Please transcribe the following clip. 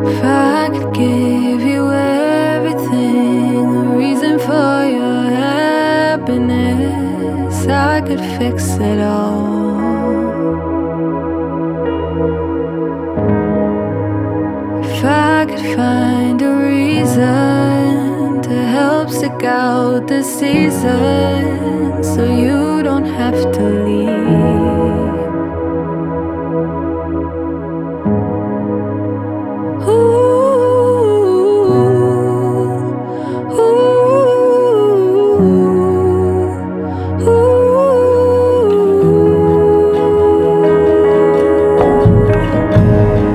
If I could give you everything, a reason for your happiness, I could fix it all. If I could find a reason to help stick out the season, so you don't have to leave.